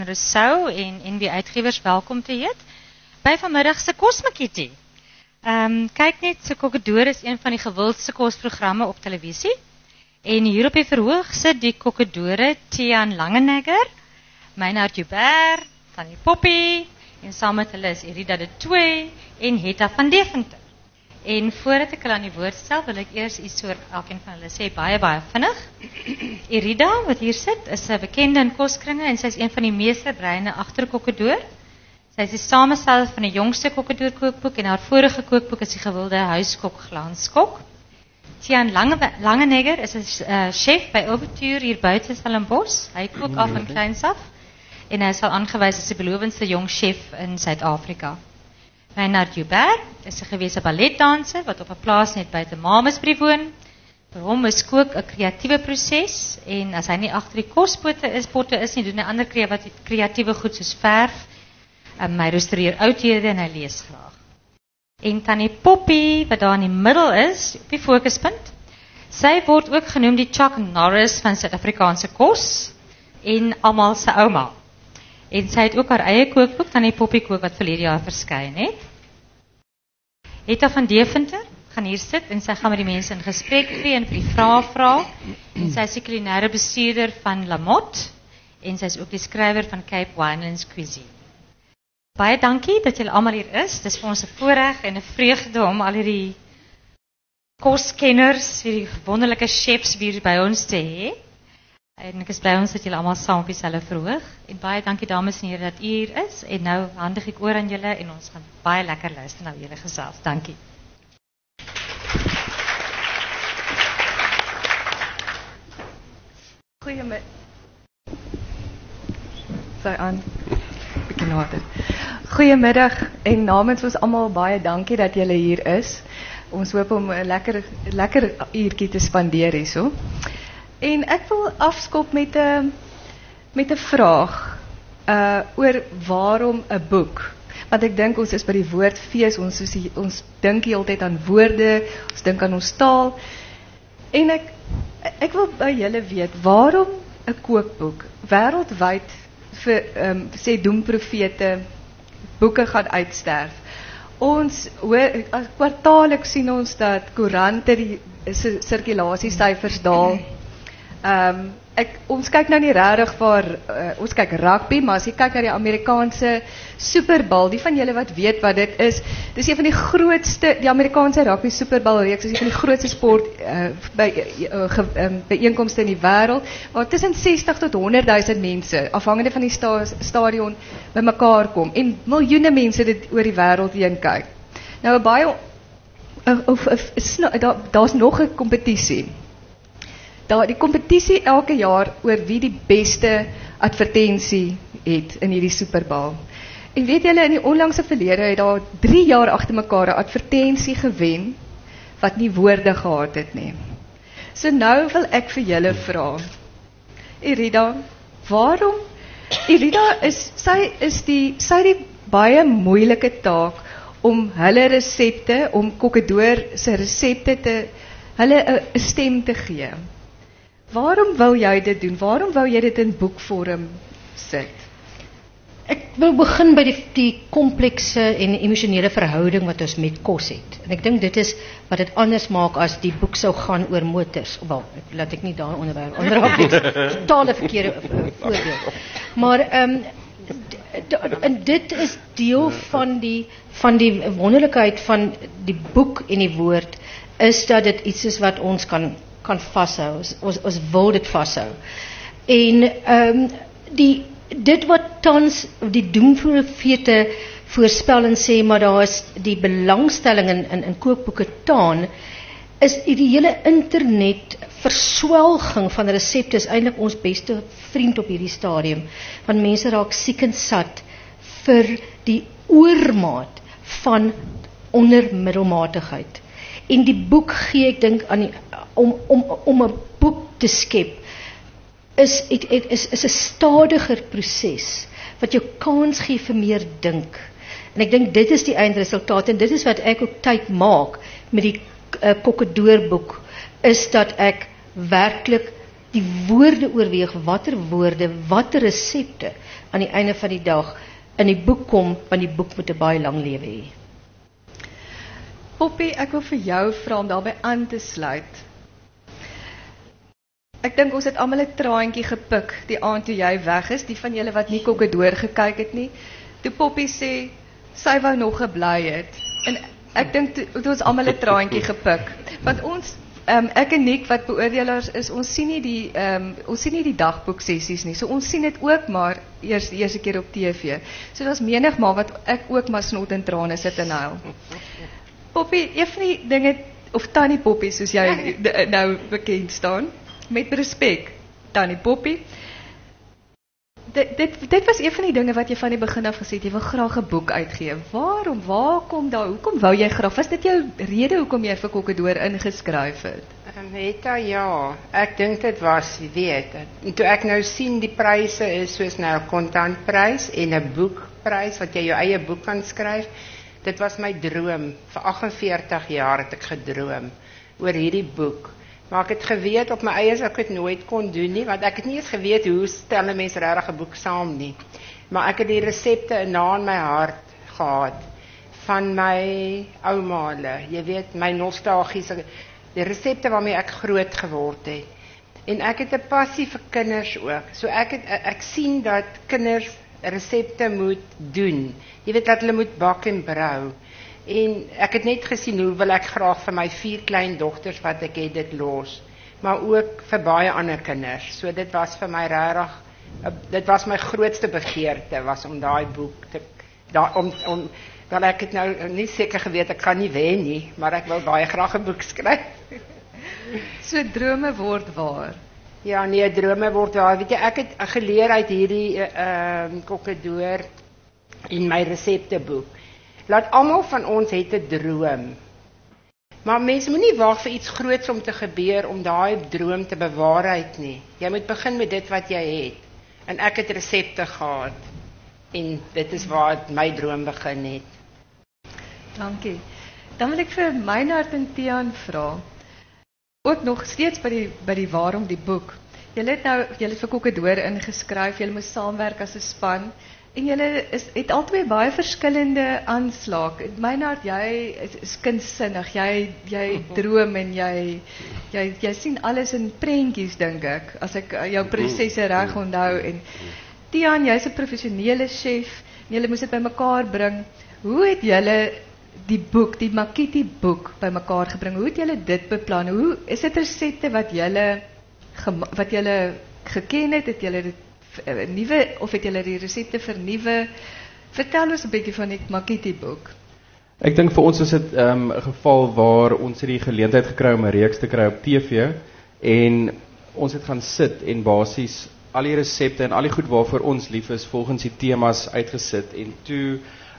Rousseau en NB Uitgewers welkom te heet by vanmiddag se Kosmakietie. Kyk net, so Kokkedoor is een van die gewildste kosprogramme op televisie. En hier op die verhoog sit die Kokkedore Tiaan Langenegger, Meinhard Joubert, Tannie Poppy, en saam met hulle is Irida de Toey en Hetta van Deventer. En voordat ek hulle aan die woord stel, wil ek eers iets oor elkeen van hulle sê, baie vinnig. Irida, wat hier sit, is 'n bekende in koskringe en sy is een van die meesterbreine agter Kokkedoor. Sy is die samesteller van die jongste Kokkedoor kookboek en haar vorige kookboek is die gewilde huiskok Glanskok. Tiaan Langenegger is 'n chef by Overture hier buite Stellenbosch. Hy kook af van kleins af en hy is al aangewys as die belovendste jong chef in Suid-Afrika. Meinhard Joubert is 'n gewese balletdanser wat op 'n plaas net buite Mamasbury woon. Vir hom is kook 'n kreatiewe proses en as hy nie agter die kospotte is nie, doen hy ander kreatiewe goed soos verf. Hy restaureer oudhede en hy lees graag. En Tannie Poppy, wat daar in die middel is, op die fokuspunt, sy word ook genoem die Chuck Norris van Suid-Afrikaanse kos en almal se ouma. En sy het ook haar eie kookboek, Tannie Poppy kook, wat verlede jaar verskyn het. Hetta van Deventer gaan hier sit en sy gaan met die mense in gesprek tree en vir die vrae vra. En sy is die kulinaire bestuurder van Lamotte en sy is ook die skrywer van Cape Winelands Cuisine. Baie dankie dat julle almal hier is. Dis vir ons 'n voorreg en 'n vreugde om al hierdie koskenners, hierdie wonderlike chefs hier by ons te hê. En ek is bly ons dat julle almal saam op dieselfde verhoog. En baie dankie dames en here dat u hier is. En nou handig ek oor aan julle en ons gaan baie lekker luister na julle gesels. Dankie. Goeiemiddag. Sy aan. Bietjie nader. Goeiemiddag en namens ons almal baie dankie dat julle hier is. Ons hoop om 'n lekker uurtjie te spandeer hierso. En ek wil afskop met 'n vraag oor waarom 'n boek. Want ek dink ons is by die woord fees, ons dink die hele tyd aan woorde, ons dink aan ons taal. En ek wil by julle weet, waarom 'n kookboek? Wêreldwyd vir sê doemprofete boeke gaan uitsterf. Ons hoor kwartaalliks sien ons dat koerante die sirkulasiesyfers daal. Ons kyk nou nie regtig vir ons kyk rugby, maar as jy kyk na die Amerikaanse Super Bowl, die van julle wat weet wat dit is, dis een van die grootste, die Amerikaanse rugby Super Bowl reeks is een van die grootste sport byeenkomste in die wêreld, waar tussen 60 tot 100,000 mense, afhangende van die stadion, bymekaar kom en miljoene mense dit oor die wêreld heen kyk. Nou daar's nog 'n kompetisie. Die kompetisie elke jaar oor wie die beste advertensie het in hierdie Super Bowl. En weet julle, in die onlangse verlede het daar 3 jaar agter mekaar 'n advertensie gewen wat nie woorde gehad het nie. So nou wil ek vir julle vra, Irida, waarom? Irida sy het die baie moeilike taak om hulle resepte, om Kokkedoor se resepte hulle 'n stem te gee. Waarom wou jy dit doen? Waarom wou jy dit in boekvorm sit? Ek wil begin by die komplekse en emosionele verhouding wat ons met kos het. En ek dink dit is wat dit anders maak as die boek sou gaan oor motors. Wel, laat ek nie daar onderraak nie. Totale verkeerde voorbeeld. Maar en dit is deel van die wonderlikheid van die boek en die woord, is dat dit iets is wat ons kan vashou. Ons wil dit vashou. En dit wat tans die doemprofete voorspel en sê, maar daar is die belangstelling in kookboeke taan, is die hele internet verswelging van resepte is eintlik ons beste vriend op hierdie stadium. Want mense raak siek en sat vir die oormaat van ondermiddelmatigheid. En die boek gee, ek dink, om 'n boek te skep, is 'n stadiger proses, wat jou kans gee vir meer dink. En ek dink dit is die eindresultaat, en dit is wat ek ook tyd maak met die Kokkedoor boek, is dat ek werklik die woorde oorweeg, watter woorde, watter resepte aan die einde van die dag in die boek kom, want die boek moet 'n baie lang lewe hê. Poppy, ek wil vir jou vra om daarbey aan te sluit. Ek dink ons het almal 'n traantjie gepik die aand toe jy weg is, die van julle wat nie Kokkedoor gekyk het nie. Toe Poppy sê sy wou nog gebly het. En ek dink toe ons almal 'n traantjie gepik. Want ons ek en Nick wat beoordelaars is, ons sien nie die dagboek sessies nie. So ons sien dit ook maar eerste keer op TV. So daar's menigmaal wat ek ook maar snot en trane sit en huil. Poppy, een van die dinge, of Tannie Poppy soos jy nou bekend staan, met respek, Tannie Poppy. Dit was een van die dinge wat jy van die begin af gesê het, jy wil graag 'n boek uitgee. Waarom? Hoekom wou jy graag? Was dit jou rede hoekom jy vir Kokkedoor ingeskryf het? Netta, ja. Ek dink dit was, weet, toe ek nou sien die pryse is soos nou 'n kontantprys en 'n boekprys wat jy jou eie boek kan skryf. Dit was my droom. Vir 48 jaar het ek gedroom oor hierdie boek. Maar ek het geweet op my eie as ek dit nooit kon doen nie, want ek het nie eens geweet hoe stel 'n mens regtig 'n boek saam nie. Maar ek het die resepte na in my hart gehad van my oumaale. Jy weet, my nostalgiese, die resepte waarmee ek groot geword het. En ek het 'n passie vir kinders ook. So ek sien dat kinders resepte moet doen. Jy weet dat hulle moet bak en brou. En ek het net gesien hoe wil ek graag vir my 4 klein dogters wat ek het dit los, maar ook vir baie ander kinders. So dit was vir my regtig, dit was my grootste begeerte, was om daai boek te, wel ek het nou nie seker geweet ek kan nie wen nie, maar ek wil baie graag 'n boek skryf. So drome word waar. Ja, nee, drome word waar. Weet jy, ek het geleer uit hierdie Kokkedoor in my resepteboek. Laat almal van ons het 'n droom. Maar mense moenie wag vir iets groots om te gebeur om daai droom te bewaarheid nie. Jy moet begin met dit wat jy het. En ek het resepte gehad. En dit is waar my droom begin het. Dankie. Dan wil ek vir Meinhard en Tiaan vra. Ook nog steeds by die waarom die boek. Julle het vir Kokkedoor ingeskryf, julle moes saamwerk as 'n span. En julle het albei baie verskillende aanslae. Meinhard, jy is kindsinnig. Jy droom en jy sien alles in prentjies, dink ek, as ek jou prosesse reg onthou. En Tiaan, jy's 'n professionele chef. Julle moes dit bymekaar bring. Hoe het julle die boek, die Makiti boek bymekaar gebring? Hoe het julle dit beplan? Hoe is dit resepte wat julle geken het? Het julle dit nuwe of het julle die resepte vernuwe? Vertel ons 'n bietjie van die Makiti boek. Ek dink vir ons is dit 'n geval waar ons het die geleentheid gekry om 'n reeks te kry op TV en ons het gaan sit en basies al die resepte en al die goed waarvoor ons lief is volgens die temas uitgesit en toe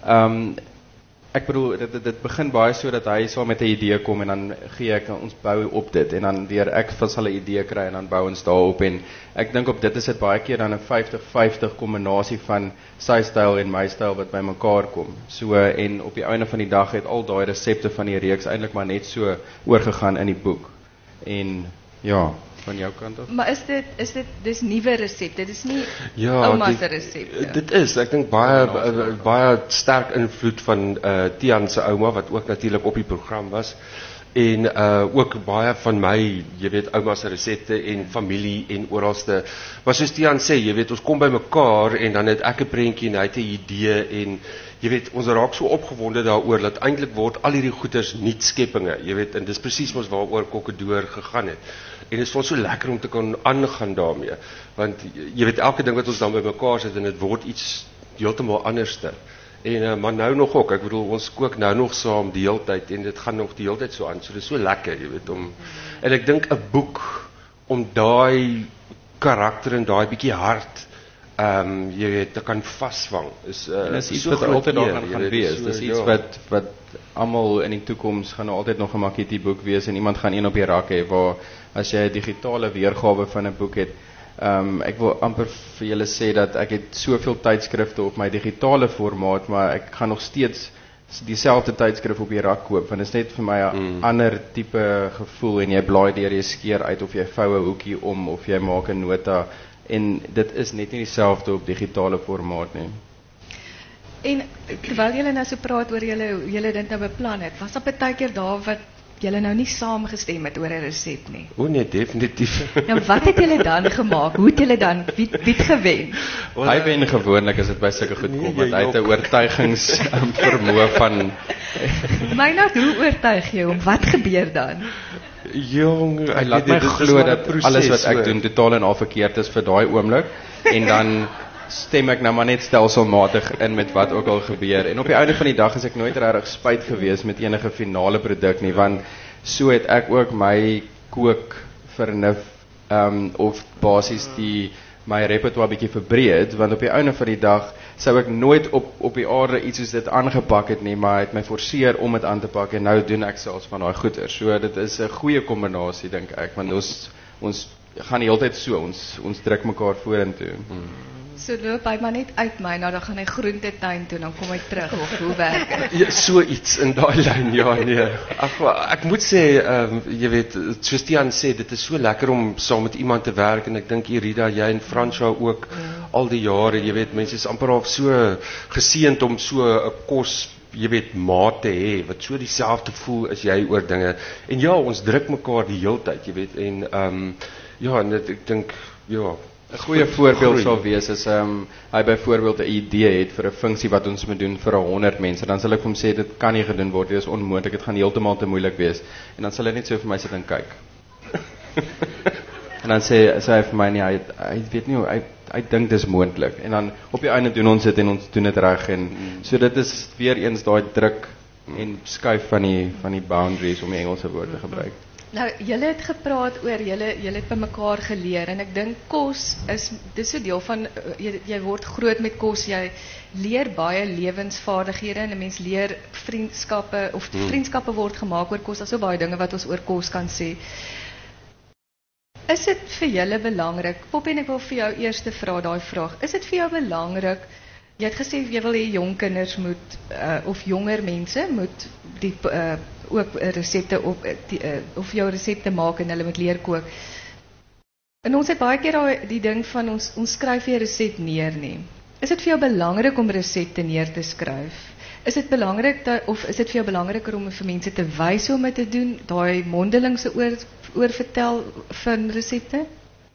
ek bedoel dit begin baie so dat hy sal met 'n idee kom en dan gee ek ons bou op dit en dan deur ek sal 'n idee kry en dan bou ons daarop en ek dink op dit is dit baie keer dan 'n 50-50 kombinasie van sy styl en my styl wat bymekaar kom. So en op die einde van die dag het al daai resepte van die reeks eintlik maar net so oorgegaan in die boek. En ja, van jou kant af. Maar dis nuwe resepte. Dis nie ouma se resepte. Dit is, ek dink baie sterk invloed van Tiaan se ouma wat ook natuurlik op die program was. En ook baie van my, jy weet, ouma se resepte en familie en oralste. Maar soos Tiaan sê, jy weet, ons kom by mekaar en dan het ek 'n prentjie en hy het 'n idee en jy weet, ons raak so opgewonde daaroor dat eintlik word al hierdie goeders nuut skepinge, jy weet, en dis presies mos waaroor Kokkedoor gegaan het. En dit is vir ons so lekker om te kan aangaan daarmee, want jy weet, elke ding wat ons dan by mekaar sit en dit word iets heeltemal anderste. En maar nou nog ook, ek bedoel, ons kook nou nog saam die hele tyd en dit gaan nog die hele tyd so aan, so dit is so lekker, jy weet, en ek dink 'n boek om daai karakter en daai bietjie hart jy weet, te kan vasvang is iets wat altyd daar gaan wees. Dis iets wat almal in die toekoms gaan altyd nog 'n Makiti boek wees en iemand gaan een op die rak hê waar as jy 'n digitale weergawe van 'n boek het. Ek wil amper vir julle sê dat ek het soveel tydskrifte op my digitale formaat, maar ek gaan nog steeds dieselfde tydskrif op die rak koop, want dit is net vir my 'n ander tipe gevoel en jy blaai deur, jy skeer uit of jy vou 'n hoekie om of jy maak 'n nota en dit is net nie dieselfde op digitale formaat nie. En terwyl julle nou so praat oor julle dit nou beplan het, was daar baie keer daar wat julle nou nie saamgestem het oor 'n resep nie. O nee, definitief. Nou wat het julle dan gemaak? Hoe het julle dan wie het gewen? Hy wen gewoonlik as dit by sulke goed kom, want hy het 'n oortuigingsvermoë van Meinhard, hoe oortuig jy hom? Wat gebeur dan? Jong, hy laat my glo dat alles wat ek doen totaal en al verkeerd is vir daai oomblik en dan stem ek nou maar net stelselmatig in met wat ook al gebeur. En op die einde van die dag is ek nooit regtig spyt gewees met enige finale produk nie, want so het ek ook my kook vernuf of basies my repertoire bietjie verbreed, want op die einde van die dag sou ek nooit op die aarde iets soos dit aangepak het nie, maar het my forceer om dit aan te pak en nou doen ek selfs van daai goeie. So dit is 'n goeie kombinasie dink ek, want ons gaan die hele tyd so, ons druk mekaar vorentoe. So loop hy maar net uit my, nou dan gaan hy groentetuin toe, dan kom hy terug, of hoe werk dit? Ja, so iets in daai lyn, ja nee. Ek moet sê, jy weet, soos Tiaan sê, dit is so lekker om saam met iemand te werk, en ek dink Irida, jy en Franswa ook, al die jare, jy weet, mense is amper al so geseënd om so 'n kos, jy weet, maat te hê, wat so dieselfde voel as jy oor dinge, en ja, ons druk mekaar die hele tyd, jy weet, en ja, en ek dink, ja, 'n goeie voorbeeld sal wees as hy byvoorbeeld 'n idee het vir 'n funksie wat ons moet doen vir 100 mense, dan sal ek vir hom sê dit kan nie gedoen word, dit is onmoontlik, dit gaan heeltemal te moeilik wees. En dan sal hy net so vir my sit en kyk. En dan sê hy vir my nie, hy weet nie hoe hy dink dis moontlik. En dan op die einde doen ons dit en ons doen dit reg en so dit is weer eens daai druk en skuif van die boundaries om die Engelse woord te gebruik. Nou, julle het gepraat oor, julle het by mekaar geleer, en ek dink kos dis so deel van, jy word groot met kos, jy leer baie lewensvaardighede, en 'n mens leer vriendskappe, of vriendskappe word gemaak oor kos, daar is so baie dinge wat ons oor kos kan sê. Is dit vir julle belangrik, Poppy, en ek wil vir jou eers vra daai vraag, is dit vir jou belangrik, jy het gesê jy wil hê jong kinders moet, of jonger mense moet die ook resepte of jou resepte maak en hulle moet leer kook. En ons het baie keer die ding van ons skryf nie 'n resep neer nie. Is dit vir jou belangrik om resepte neer te skryf? Is dit belangrik of is dit vir jou belangriker om vir mense te wys hoe om dit te doen, daai mondelingse oorvertel van resepte?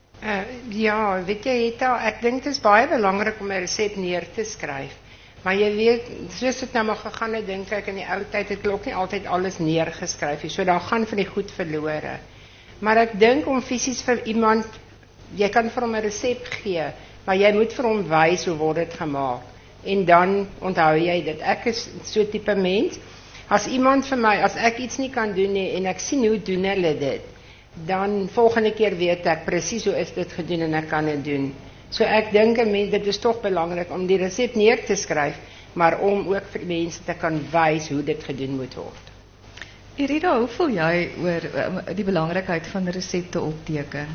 Ja, weet jy, ek dink dit is baie belangrik om 'n resep neer te skryf. Maar jy weet, soos dit nou maar gegaan het, dink ek in die ou tyd het ook nie altyd alles neergeskryf nie. So dan gaan van die goed verlore. Maar ek dink om fisies vir iemand, jy kan vir hom 'n resep gee, maar jy moet vir hom wys hoe word dit gemaak. En dan onthou jy dit. Ek is so tipe mens. As iemand vir my, as ek iets nie kan doen nie en ek sien hoe doen hulle dit, dan volgende keer weet ek presies hoe is dit gedoen en ek kan dit doen. So ek dink dit is toch belangrik om die resep neer te skryf, maar om ook vir mense te kan wys hoe dit gedoen moet word. Irida, hoe voel jy oor die belangrikheid van resepte opteken?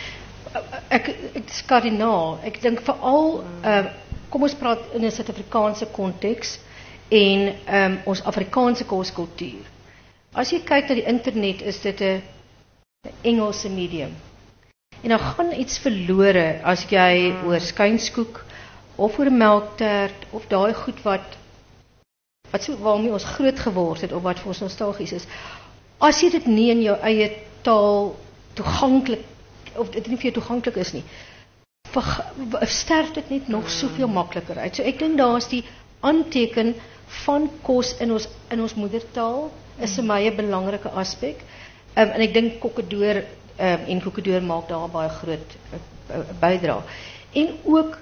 Ek is kardinaal. Ek dink veral, kom ons praat in 'n Suid-Afrikaanse konteks en ons Afrikaanse koskultuur. As jy kyk na die internet, is dit 'n Engelse medium. En dan gaan iets verlore as jy oor skynskoek of oor melktert of daai goed wat so waarmee ons groot geword het of wat vir ons nostalgies is. As jy dit nie in jou eie taal toeganklik of dit nie vir jou toeganklik is nie, sterf dit net nog soveel makliker uit. So ek dink daar's die aanteken van kos in ons moedertaal is vir my 'n belangrike aspek. En ek dink Kokkedoor en Kokkedoor maak daar baie groot bydra. En ook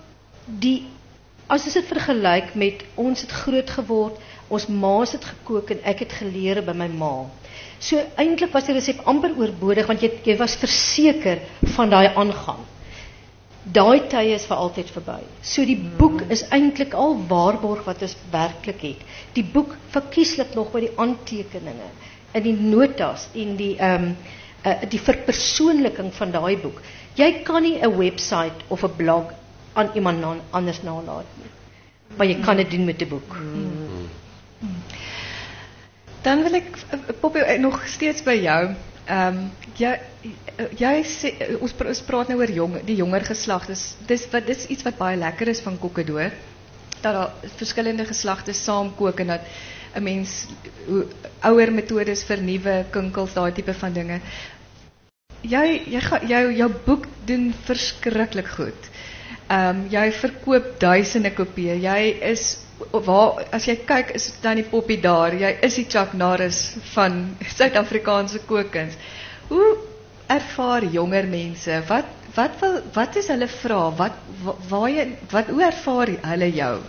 as ons dit vergelyk met ons het groot geword, ons ma's het gekook en ek het geleer by my ma. So eintlik was die resep amper oorbodig want jy was verseker van daai aangang. Daai tye is vir altyd verby. So die boek is eintlik al waarborg wat ons werklik het. Die boek verkieslik nog by die aantekeninge in die notas en die verpersoonliking van daai boek. Jy kan nie 'n website of 'n blog aan iemand anders nalaat nie. Maar jy kan dit doen met 'n boek. Dan wil ek, Poppy, nog steeds by jou. Jy sê, ons praat nou oor die jonger geslag. Dis iets wat baie lekker is van Kokkedoor, dat daar verskillende geslagte saamkook en dat 'n mens ouer metodes vernuwe, kinkels, daai tipe van dinge. Jou boek doen verskriklik goed. Jy verkoop duisende kopieë. Jy is as jy kyk, is Tannie Poppy daar. Jy is die Chuck Norris van Suid-Afrikaanse kookkuns. Hoe ervaar jonger mense? Wat is hulle vra? Hoe ervaar hulle jou?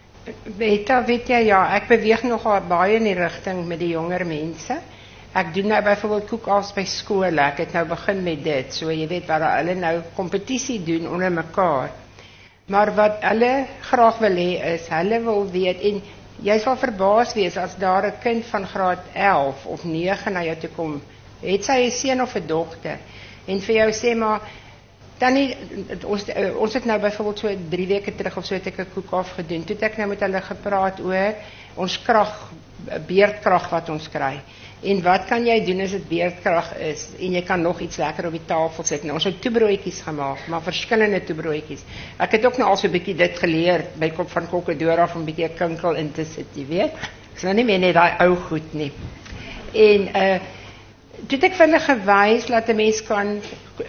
Weet jy, ja, ek beweeg nogal baie in die rigting met die jonger mense. Ek doen nou byvoorbeeld kook-offs by skole. Ek het nou begin met dit. So jy weet waar hulle nou kompetisie doen onder mekaar. Maar wat hulle graag wil hê is, hulle wil weet, en jy sal verbaas wees as daar 'n kind van graad 11 of 9 na jou toe kom, het sy 'n seun of 'n dogter, en vir jou sê maar, Tannie, ons het nou byvoorbeeld so 3 weke terug of so het ek 'n kook-off gedoen, toe het ek nou met hulle gepraat oor ons beerdkrag wat ons kry. En wat kan jy doen as dit beerdkrag is en jy kan nog iets lekker op die tafel sit? Nou, ons het toebroodjies gemaak, maar verskillende toebroodjies. Ek het ook nou al so 'n bietjie dit geleer by Kop van Kokkedoor af om 'n bietjie kinkel in te sit, jy weet. Ek is nou nie meer net daai ou goed nie. En toe het ek vir hulle gewys dat 'n mens kan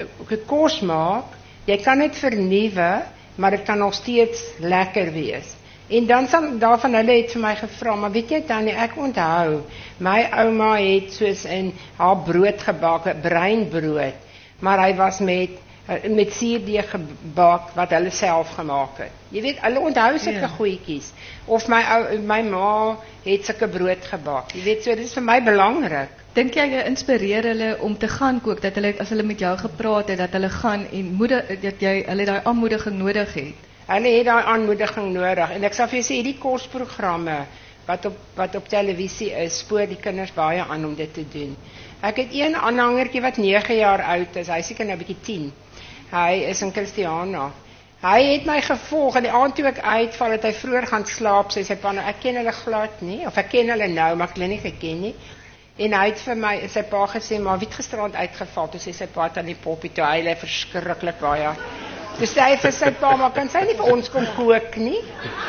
kos maak, jy kan dit vernuwe, maar dit kan nog steeds lekker wees. En dan daarvan hulle het vir my gevra, maar weet jy Tannie, ek onthou, my ouma het soos in haar brood gebak, breinbrood, maar hy was met suurdeeg gebak wat hulle self gemaak het. Jy weet, hulle onthou sulke goedjies. Of my ma het sulke brood gebak. Jy weet, so dit is vir my belangrik. Dink jy inspireer hulle om te gaan kook, dat hulle, as hulle met jou gepraat het, dat hulle gaan en dat hulle daai aanmoediging nodig het? Hulle het daai aanmoediging nodig, en ek sal vir jou sê, die kosprogramme wat op televisie is, spoor die kinders baie aan om dit te doen. Ek het een aanhangertjie wat 9 jaar oud is, hy is seker nou 'n bietjie 10. Hy is in Christiana. Hy het my gevolg, en die aand toe ek uitval, het hy vroeër gaan slaap, sy pa, nou, ek ken hulle glad nie, of ek ken hulle nou, maar ek hulle nie geken nie. En hy het vir my, sy pa gesê, maar wie het gisterand uitgeval, toe sê sy pa Tannie Poppy, toe hy verskriklik baie. Toe sê hy vir sy pa, maar kan sy nie vir ons kom kook nie?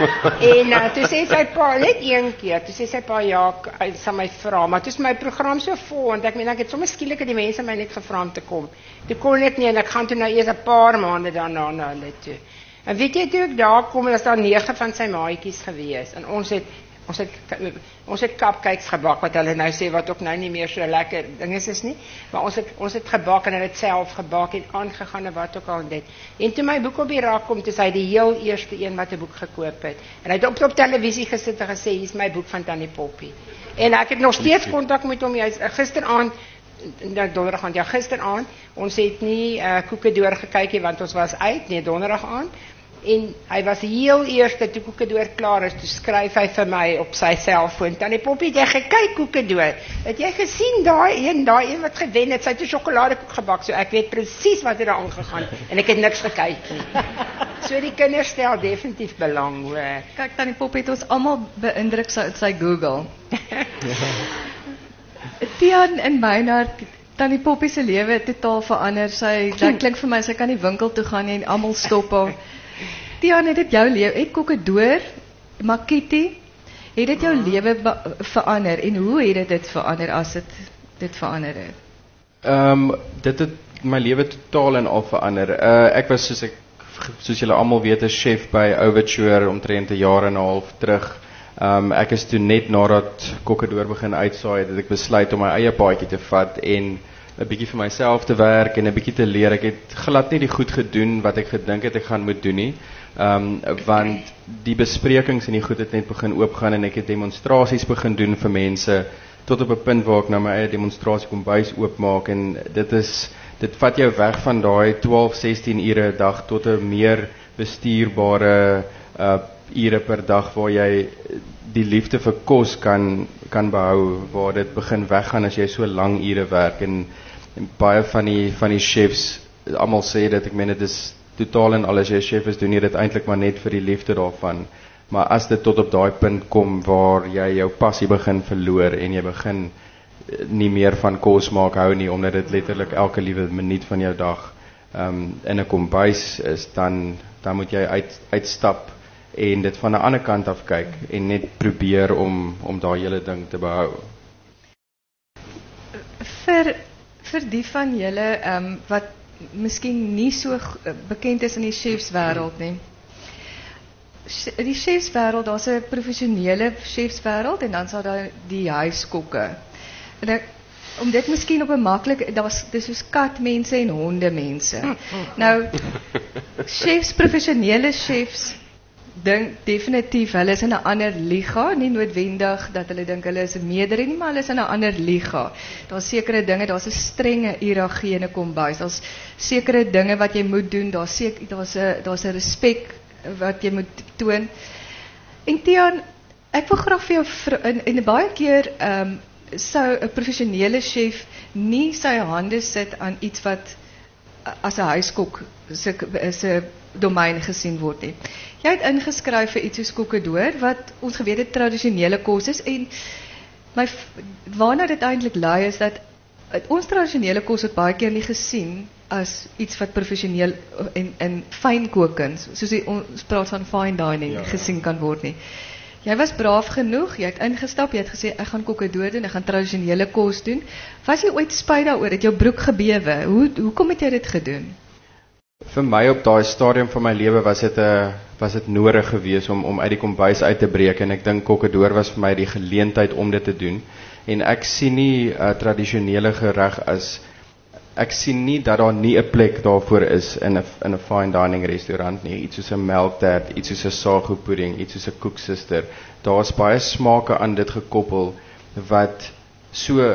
En toe sê sy pa, net een keer, toe sê sy pa, ja, hy sal my vra, maar toe is my program so vol, want ek het sommer skielik die mense my net gevra om te kom. Toe kon ek nie, en ek gaan toe nou eers 'n paar maande daarna na hulle toe. En weet jy, toe ek daar kom, is daar 9 van sy maatjies gewees, en ons het cupcakes gebak, wat hulle nou sê, wat ook nou nie meer so lekker dinges is nie, maar ons het gebak, en hulle het self gebak, en aangegaan, en wat ook al dit. En toe my boek op die rak kom, toe is hy die heel eerste een wat 'n boek gekoop het, en hy het op televisie gesit en gesê, hier is my boek van Tannie Poppy. En ek het nog steeds kontak met hom, gisteraand, donderdag aand, ja, gisteraand, ons het nie Kokkedoor gekyk nie, want ons was uit, nee, donderdag aand, en hy was heel eerste, toe Kokkedoor klaar is, toe skryf hy vir my op sy selfoon, Tannie Poppy, het jy gekyk Kokkedoor? Het jy gesien daai een wat gewen het, sy het 'n sjokoladekoek gebak, so ek weet presies wat het daar aangegaan, en ek het niks gekyk nie. So die kinders stel definitief belang, hoor. Kyk, Tannie Poppy het ons almal beïndruk sy Google. Tiaan en Meinhard, Tannie Poppy se lewe totaal verander, dit klink vir my, sy kan nie winkel toe gaan nie, en almal stop haar. Tiaan, het dit jou lewe, het Kokkedoor, Makiti, het dit jou lewe verander, en hoe het dit verander, as dit verander het? Dit het my lewe totaal en al verander. Ek was, soos julle almal weet, 'n chef by Overture, omtrent 'n jaar en 'n half terug. Ek is toe net nadat Kokkedoor begin uitsaai, dat ek besluit om my eie paadjie te vat, en 'n bietjie vir myself te werk, en 'n bietjie te leer. Ek het glad nie die goed gedoen, wat ek gedink het ek gaan moet doen nie, want die besprekings en die goed het net begin oopgaan, en ek het demonstrasies begin doen vir mense, tot op 'n punt waar ek nou my eie demonstrasie kombuis oopmaak, en dit vat jou weg van daai 12-16 ure 'n dag, tot 'n meer bestuurbare ure per dag, waar jy die liefde vir kos kan behou, waar dit begin weggaan as jy so lang ure werk, en baie van die chefs, almal sê dit, ek meen dit is totaal en al, as jy 'n chef is, doen jy dit eintlik maar net vir die liefde daarvan, maar as dit tot op daai punt kom, waar jy jou passie begin verloor, en jy begin nie meer van kos maak hou nie, omdat dit letterlik elke liewe minuut van jou dag in 'n kombuis is, dan moet jy uitstap en dit van 'n ander kant af kyk en net probeer om daai hele ding te behou. Vir die van julle wat miskien nie so bekend is in die chefswêreld nie. Die chefswêreld, daar's 'n professionele chefswêreld en dan sal daar die huiskokke. En om dit miskien op 'n maklik, dis soos katmense en hondemense. Nou chefs, professionele chefs dink definitief hulle is in 'n ander liga, nie noodwendig dat hulle dink hulle is 'n meerder nie, maar hulle is in 'n ander liga. Daar's sekere dinge, daar's 'n strenge hiërargie in 'n kombuis. Daar's sekere dinge wat jy moet doen, daar's 'n respek wat jy moet toon. En Tiaan, ek wil graag vir jou en baie keer sou 'n professionele chef nie sy hande sit aan iets wat as 'n huiskok se domein gesien word nie. Jy het ingeskryf vir iets soos koekedoor wat ons geweet het tradisionele kos is en waarna dit eintlik lei is dat ons tradisionele kos word baie keer nie gesien as iets wat professioneel en fynkookkuns, soos ons praat van fine dining, gesien kan word nie. Jy was braaf genoeg, jy het ingestap, jy het gesê ek gaan koekedoor doen, ek gaan tradisionele kos doen. Was jy ooit spyt daaroor, het jou broek gebewe? Hoekom het jy dit gedoen? Vir my op daai stadium van my lewe was dit nodig geweest om uit die kombuis uit te breek en ek dink koekedoor was vir my die geleentheid om dit te doen. En ek sien nie tradisionele gereg as ek sien nie dat daar nie 'n plek daarvoor is in 'n fine dining restaurant nie. Iets soos 'n melktert, iets soos 'n sagopudding, iets soos 'n koeksuster. Daar's baie smake aan dit gekoppel wat so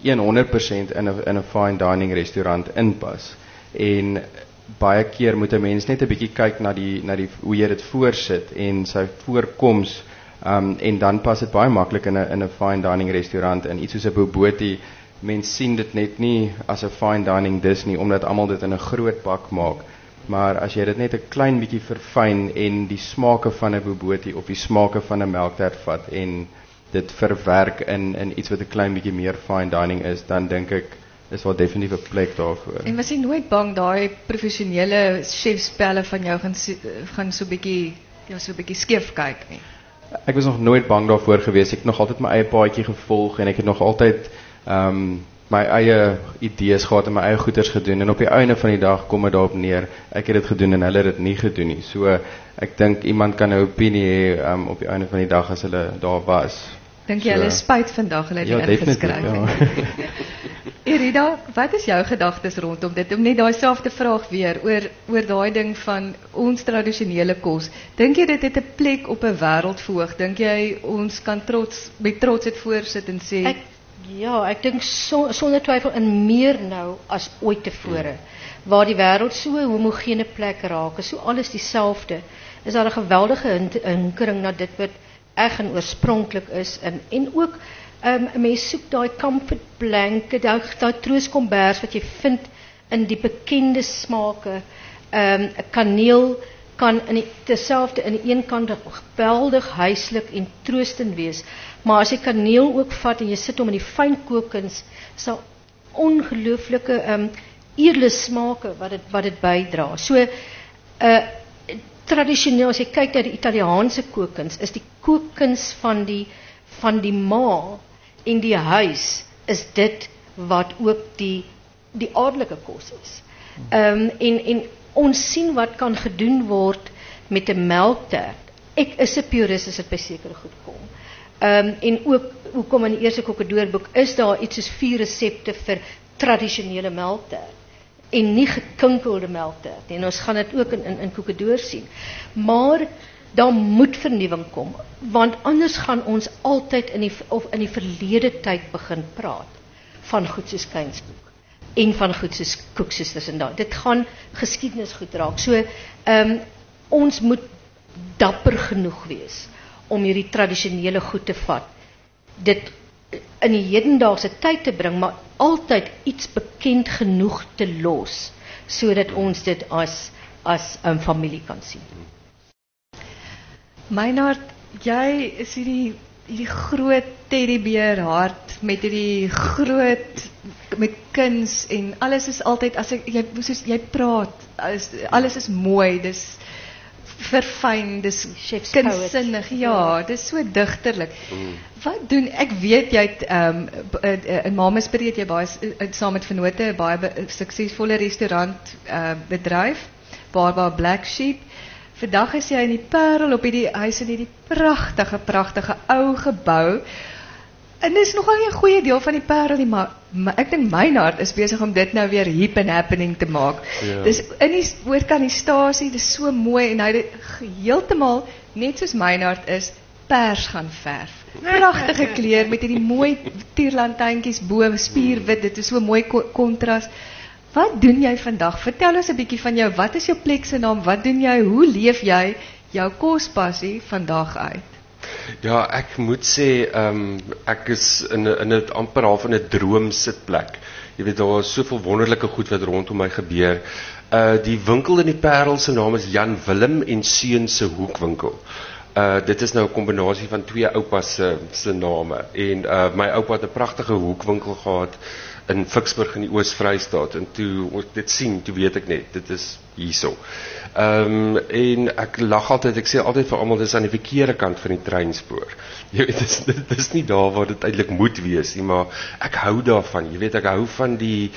100% in 'n fine dining restaurant inpas. En baie keer moet 'n mens net 'n bietjie kyk na die hoe jy dit voorsit en sy voorkoms en dan pas dit baie maklik in 'n fine dining restaurant en iets soos 'n bobotie. Mens sien dit net nie as 'n fine dining dis nie omdat almal dit in 'n groot bak maak. Maar as jy dit net 'n klein bietjie verfyn en die smake van 'n bobotie of die smake van 'n melktert vat en dit verwerk in iets wat 'n klein bietjie meer fine dining is, dan dink ek is wel definitief 'n plek daarvoor. En was jy nooit bang daai professionele chefspelle van jou gaan so 'n bietjie skeef kyk nie? Ek was nog nooit bang daarvoor gewees. Ek het nog altyd my eie paadjie gevolg en ek het nog altyd my eie idees gehad en my eie goeders gedoen en op die einde van die dag kom dit daarop neer, ek het dit gedoen en hulle het dit nie gedoen nie. So ek dink iemand kan 'n opinie hê op die einde van die dag as hulle daar was. Dink jy hulle spyt vandag hulle het nie ingeskryf nie? Irida, wat is jou gedagtes rondom dit? Om net daai selfde vraag weer oor daai ding van ons tradisionele kos. Dink jy dit het 'n plek op 'n wêreldvoog? Dink jy ons kan met trots dit voorsit en sê ek dink sonder twyfel in meer nou as ooit tevore. Waar die wêreld so 'n homogene plek raak, is so alles dieselfde. Is daar 'n geweldige hinkering na dit wat eg en oorspronklik is en ook 'n mens soek daai comfort blanket, daai trooskombers wat jy vind in die bekende smake. 'n Kaneel kan in dieselfde aan die een kant geweldig huislik en troostend wees, maar as jy kaneel ook vat en jy sit hom in die fynkookkuns, sal ongelooflike edele smake wat dit bydra. So tradisioneel as jy kyk na die Italiaanse kookkuns, is die kookkuns van die ma en die huis is dit wat ook die adelike kos is. En ons sien wat kan gedoen word met 'n melktert. Ek is 'n purist as dit by sekere goed kom. En ook hoekom in die eerste koekedoorboek is daar iets soos 4 resepte vir tradisionele melktert en nie gekinkelde melktert. En ons gaan dit ook in koekedoor sien. Maar daar moet vernuwing kom, want anders gaan ons altyd in die verlede tyd begin praat van goed soos Kuinsboek en van goed soos koeksusters en daai. Dit gaan geskiedenis goed raak. So ons moet dapper genoeg wees om hierdie tradisionele goed te vat. Dit in die hedendaagse tyd te bring, maar altyd iets bekend genoeg te los sodat ons dit as 'n familie kan sien. Meinhard, jy is hierdie groot teddybeer hart met hierdie groot met kuns en alles is altyd as jy praat, alles is mooi, dis verfyn, dis kunstsinnig, ja, dis so digterlik. Wat doen, ek weet jy het in Mamasbury het jy baie saam met vennote baie suksesvolle restaurant bedryf, Barbara Black Sheep. Vandag is jy in die Parel op hierdie huis in hierdie pragtige ou gebou. En dis nogal nie 'n goeie deel van die Parel nie, maar ek dink Mynard is besig om dit nou weer hip and happening te maak. Ja. Dis in die oorkant die stasie, dis so mooi en hy het heeltemal net soos Mynard is pers gaan verf. Pragtige kleur met hierdie mooi tierlantuintjies bo, spierwit, dit is so mooi kontras. Wat doen jy vandag? Vertel ons 'n bietjie van jou. Wat is jou plek se naam? Wat doen jy? Hoe leef jy jou kospassie vandag uit? Ja, ek moet sê, ek is in 'n amper half in 'n droomsitplek. Jy weet, daar is soveel wonderlike goed wat rondom my gebeur. Die winkel in die Parel se naam is Jan Willem en Seun se Hoekwinkel. Dit is nou 'n kombinasie van twee oupas se name. En my oupa het 'n pragtige hoekwinkel gehad in Ficksburg in die Oos-Vrystaat. En toe ons dit sien, toe weet ek net, dit is hierso. En ek lag altyd, ek sê altyd vir almal, dis aan die verkeerde kant van die treinspoor. Jy weet, dit is nie daar waar dit eintlik moet wees nie, maar ek hou daarvan. Jy weet, ek hou van die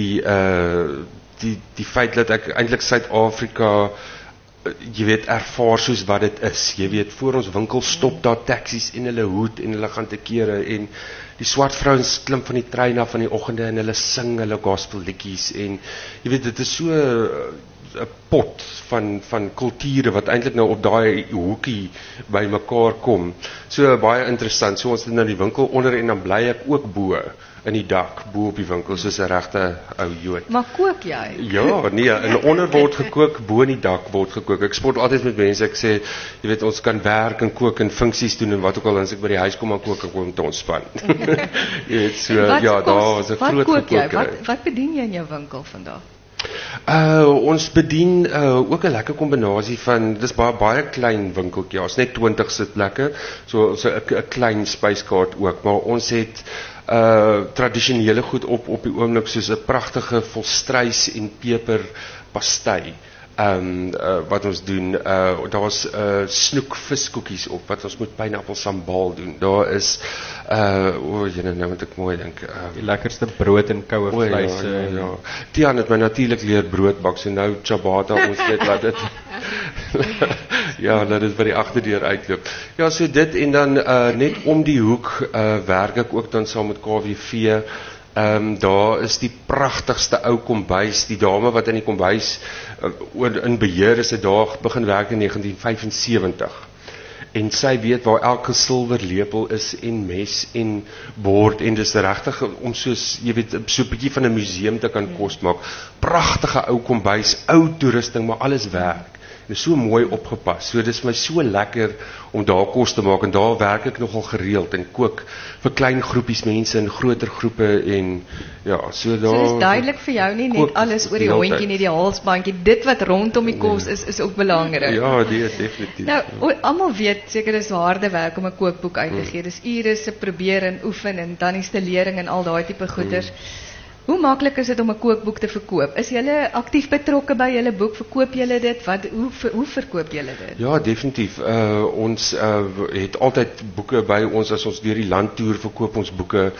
feit dat ek eintlik Suid-Afrika jy weet ervaar soos wat dit is. Jy weet, voor ons winkel stop daar taksies en hulle hoed en hulle gaan te kere en die swart vrouens klim van die trein af in die oggende en hulle sing hulle gospel liedjies en jy weet dit is so 'n pot van kulture wat eintlik nou op daai hoekie by mekaar kom. So baie interessant. So ons het nou die winkel onder en dan bly ek ook bo in die dak, bo op die winkel soos 'n regte ou Jood. Maar kook jy? Ja, nee, in onder word gekook, bo in die dak word gekook. Ek spot altyd met mense, ek sê, jy weet ons kan werk en kook en funksies doen en wat ook al, as ek by die huis kom en kook ek om te ontspan. Jy weet, so ja, daar is 'n groot gekookery. Wat bedien jy in jou winkel vandag? Ons bedien ook 'n lekker kombinasie van, dis baie klein winkeltjie, ons net 20 sitplekke, so 'n klein spyskaart ook, maar ons het tradisionele goed op die oomblik soos 'n pragtige volstruis en peper pastei. Wat ons doen, daar's snoek viskoekies op wat ons met pineappel sambal doen. Daar is nou moet ek mooi dink, die lekkerste brood en koue vleis. Ja. Tiaan het my natuurlik leer brood bak, so nou ciabatta ons net laat dit ja, laat dit by die agterdeur uitloop. Ja, so dit en dan net om die hoek werk ek ook dan saam met KWV. Daar is die pragtigste ou kombuis, die dame wat in die kombuis in beheer is, het daar begin werk in 1975 en sy weet waar elke silverlepel is en mes en bord en dis regtig om soos, jy weet, so 'n bietjie van 'n museum te kan kos maak. Pragtige ou kombuis, ou toerusting, maar alles werk. Dit is so mooi opgepas. So dis my so lekker om daar kos te maak en daar werk ek nogal gereeld en kook vir klein groepies mense en groter groepe en ja, so daar. So dis duidelik vir jou nie net alles oor die hondjie nie, die halsbandjie, dit wat rondom die kos is ook belangrik. Ja, definitief. Nou, almal weet seker dis harde werk om 'n kookboek uit te gee. Dis ure se probeer en oefen en dan die stelering en al daai tipe goeders. Hoe maklik is dit om 'n kookboek te verkoop? Is julle aktief betrokke by julle boek? Verkoop julle dit? Hoe verkoop julle dit? Ja, definitief. Ons het altyd boeke by ons as ons deur die land toer, verkoop ons boeke.